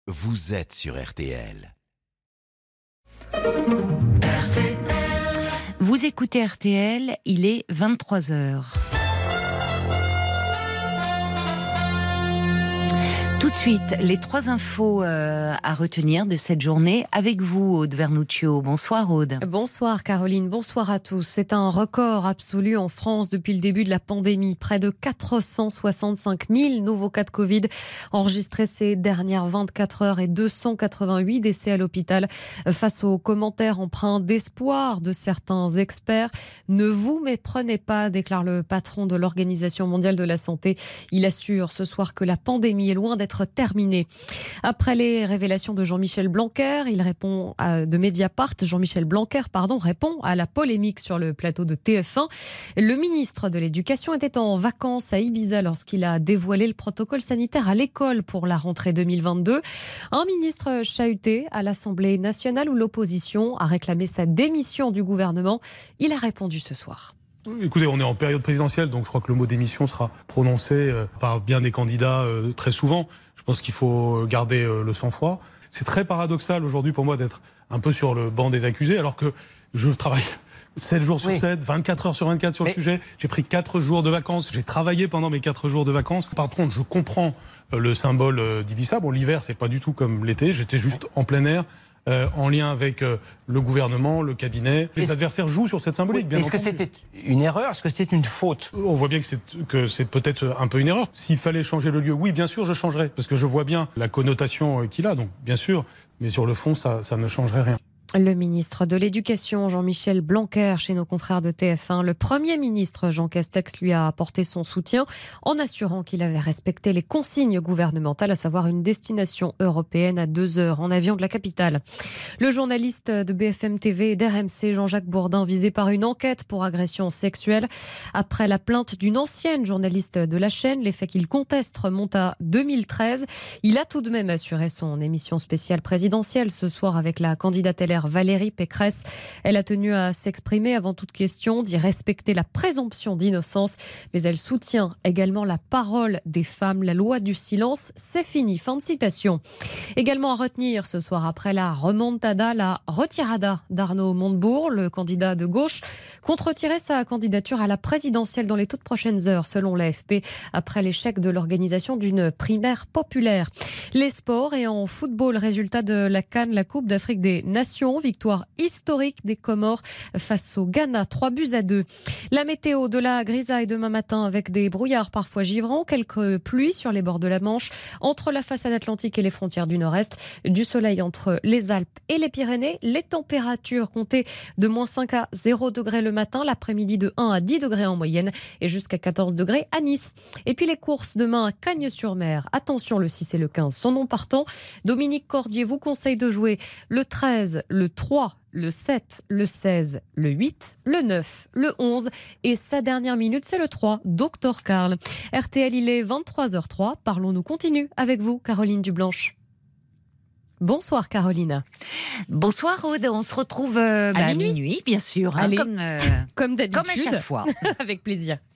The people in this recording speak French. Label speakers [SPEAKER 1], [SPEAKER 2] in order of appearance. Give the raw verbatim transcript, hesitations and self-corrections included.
[SPEAKER 1] vous êtes sur R T L.
[SPEAKER 2] Vous écoutez R T L, il est vingt-trois heures. Tout de suite, les trois infos euh, à retenir de cette journée avec vous, Aude Vernuccio. Bonsoir, Aude.
[SPEAKER 3] Bonsoir, Caroline. Bonsoir à tous. C'est un record absolu en France depuis le début de la pandémie. Près de quatre cent soixante-cinq mille nouveaux cas de Covid enregistrés ces dernières vingt-quatre heures et deux cent quatre-vingt-huit décès à l'hôpital. Face aux commentaires empreints d'espoir de certains experts, ne vous méprenez pas, déclare le patron de l'Organisation mondiale de la santé. Il assure ce soir que la pandémie est loin d'être terminé. Après les révélations de Jean-Michel Blanquer, il répond à, de Mediapart, Jean-Michel Blanquer, pardon, répond à la polémique sur le plateau de T F un. Le ministre de l'Éducation était en vacances à Ibiza lorsqu'il a dévoilé le protocole sanitaire à l'école pour la rentrée deux mille vingt-deux. Un ministre chahuté à l'Assemblée nationale où l'opposition a réclamé sa démission du gouvernement. Il a répondu ce soir.
[SPEAKER 4] Écoutez, on est en période présidentielle, donc je crois que le mot démission sera prononcé euh, par bien des candidats euh, très souvent. Je pense qu'il faut garder euh, le sang-froid. C'est très paradoxal aujourd'hui pour moi d'être un peu sur le banc des accusés, alors que je travaille sept jours sur oui. sept, vingt-quatre heures sur vingt-quatre sur Mais... le sujet. J'ai pris quatre jours de vacances, j'ai travaillé pendant mes quatre jours de vacances. Par contre, je comprends euh, le symbole euh, d'Ibiza. Bon, l'hiver, c'est pas du tout comme l'été, j'étais juste en plein air. Euh, en lien avec euh, le gouvernement, le cabinet. Les adversaires jouent sur cette symbolique, oui, bien
[SPEAKER 5] Est-ce
[SPEAKER 4] entendu.
[SPEAKER 5] que c'était une erreur? Est-ce que c'était une faute?
[SPEAKER 4] On voit bien que c'est, que c'est peut-être un peu une erreur. S'il fallait changer le lieu, oui, bien sûr, je changerais. Parce que je vois bien la connotation qu'il a, donc bien sûr. Mais sur le fond, ça, ça ne changerait rien.
[SPEAKER 3] Le ministre de l'Éducation, Jean-Michel Blanquer, chez nos confrères de T F un. Le Premier ministre, Jean Castex, lui a apporté son soutien en assurant qu'il avait respecté les consignes gouvernementales, à savoir une destination européenne à deux heures en avion de la capitale. Le journaliste de B F M T V et d'R M C, Jean-Jacques Bourdin, visé par une enquête pour agression sexuelle. Après la plainte d'une ancienne journaliste de la chaîne, les faits qu'il conteste remontent à deux mille treize. Il a tout de même assuré son émission spéciale présidentielle ce soir avec la candidate L R Valérie Pécresse. Elle a tenu à s'exprimer avant toute question, d'y respecter la présomption d'innocence, mais elle soutient également la parole des femmes. La loi du silence, c'est fini. Fin de citation. Également à retenir ce soir, après la remontada, la retirada d'Arnaud Montebourg, le candidat de gauche, compte retirer sa candidature à la présidentielle dans les toutes prochaines heures, selon l'A F P, après l'échec de l'organisation d'une primaire populaire. Les sports et en football, résultat de la CAN, la Coupe d'Afrique des Nations. Victoire historique des Comores face au Ghana, trois buts à deux. La météo, de la grisaille demain matin avec des brouillards parfois givrants, quelques pluies sur les bords de la Manche, entre la façade atlantique et les frontières du nord-est, du soleil entre les Alpes et les Pyrénées. Les températures comptées de moins cinq à zéro degrés le matin, l'après-midi de un à dix degrés en moyenne et jusqu'à quatorze degrés à Nice. Et puis les courses demain à Cagnes-sur-Mer. Attention, le six et le quinze sont non partants. Dominique Cordier vous conseille de jouer le treize, le trois, le sept, le seize, le huit, le neuf, le onze et sa dernière minute, c'est le trois, Docteur Karl. R T L, il est vingt-trois heures zéro trois. Parlons-nous continue avec vous, Caroline Dublanche. Bonsoir Caroline.
[SPEAKER 2] Bonsoir Aude, on se retrouve euh, bah, à minuit, bien sûr, hein,
[SPEAKER 3] Allez,
[SPEAKER 2] comme, euh,
[SPEAKER 3] comme d'habitude,
[SPEAKER 2] comme à chaque fois.
[SPEAKER 3] Avec plaisir.